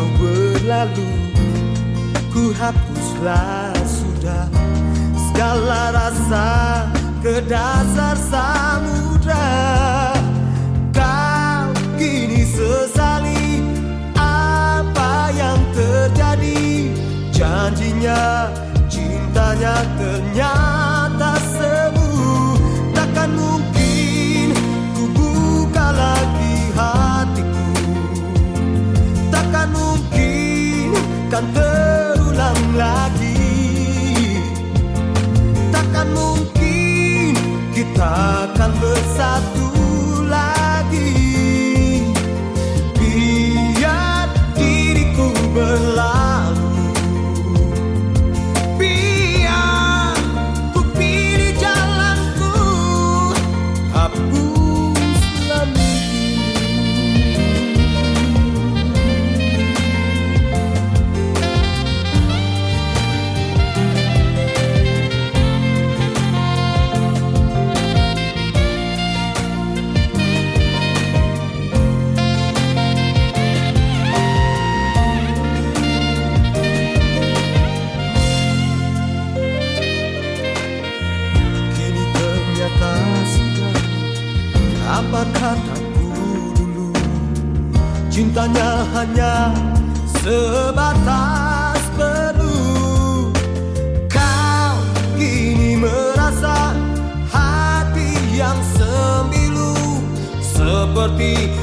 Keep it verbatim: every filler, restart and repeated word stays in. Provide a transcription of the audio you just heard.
berlalu, ku hapuslah sudah segala rasa ke dasar samudra. Kau kini sesali apa yang terjadi, janjinya cintanya ternyata semu. Takkan mungkin ku buka lagi hatiku, takkan mungkin kan terulang lagi, takkan mungkin kita akan bersatu lagi. Biar diriku berlalu, biar ku pilih jalanku, hapuslah mimpimu. Apa kataku dulu, cintanya hanya sebatas perlu. Kau kini merasa hati yang sembilu, seperti